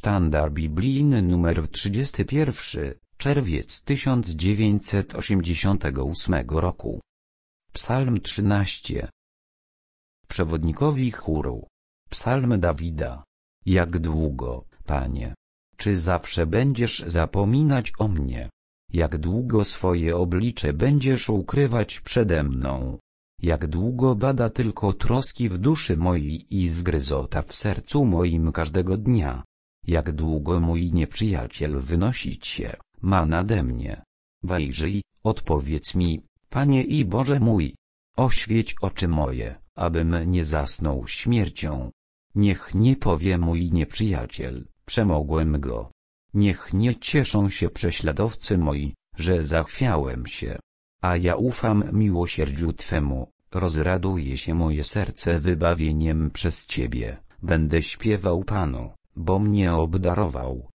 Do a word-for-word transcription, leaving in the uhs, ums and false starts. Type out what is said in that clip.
Sztandar biblijny numer trzydziesty pierwszy, czerwiec tysiąc dziewięćset osiemdziesiątego ósmego roku. Psalm trzynaście. Przewodnikowi chóru. Psalm Dawida. Jak długo, Panie? Czy zawsze będziesz zapominać o mnie? Jak długo swoje oblicze będziesz ukrywać przede mną? Jak długo bada tylko troski w duszy mojej i zgryzota w sercu moim każdego dnia? Jak długo mój nieprzyjaciel wynosić się ma nade mnie? Wejrzyj, odpowiedz mi, Panie i Boże mój. Oświeć oczy moje, abym nie zasnął śmiercią. Niech nie powie mój nieprzyjaciel, przemogłem go. Niech nie cieszą się prześladowcy moi, że zachwiałem się. A ja ufam miłosierdziu Twemu, rozraduje się moje serce wybawieniem przez Ciebie. Będę śpiewał Panu, bo mnie obdarował